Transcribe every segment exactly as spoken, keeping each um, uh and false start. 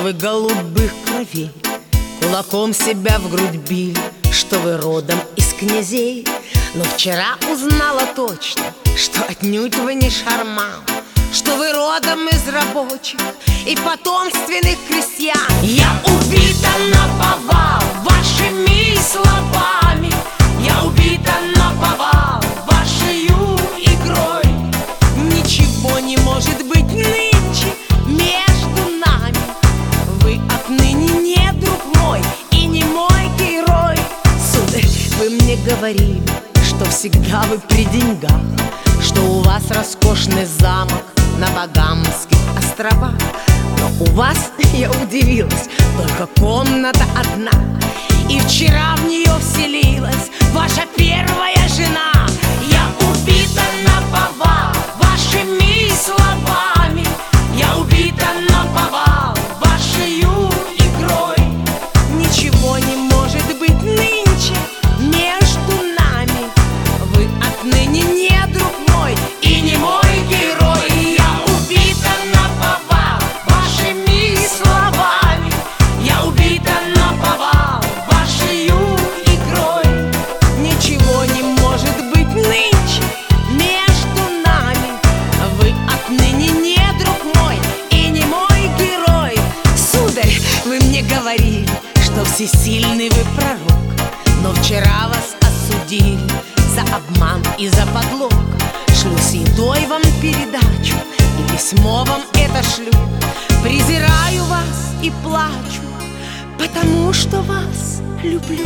вы голубых кровей, кулаком себя в грудь били, что вы родом из князей. Но вчера узнала точно, что отнюдь вы не шарман, что вы родом из рабочих и потомственных крестьян. Я убита наповал вашими словами, я убита наповал вашею игрой. Ничего не может быть нынче между нами, вы отныне не друг мой и не мой герой. Сударь, вы мне говорили, что всегда вы при деньгах, что у вас роскошный замок на Багамских островах. Но у вас, я удивилась, только комната одна, и вчера в нее вселилась ваша первая жена. Я убита наповал вашими словами, я убита наповал вашею игрой. Ничего не может быть нынче между нами, вы отныне не друг мой и не мой герой. Я убита наповал вашими словами, я убита наповал вашею игрой. Ничего не может быть нынче между нами, вы отныне не друг мой и не мой герой. Сударь, вы мне говорили, что всесильный вы пророк, но вчера вас осудили за обман и за подлог. Шлю с едой вам передачу, и письмо вам это шлю. Презираю вас и плачу, потому что вас люблю.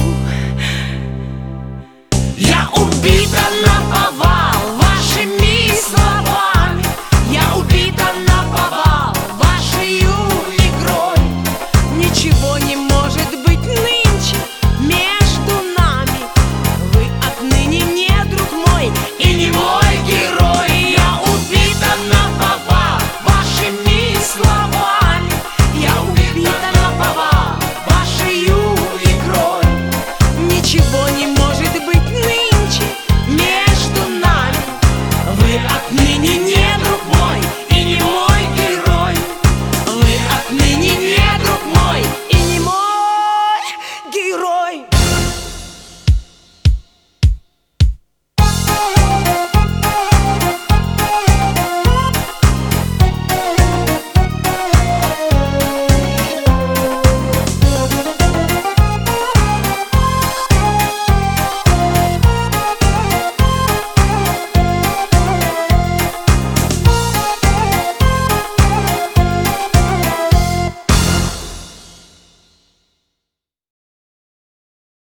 Я убита наповал вашими словами, я убита наповал вашею игрой. Ничего не может быть нынче между нами, вы отныне не друг мой и не мой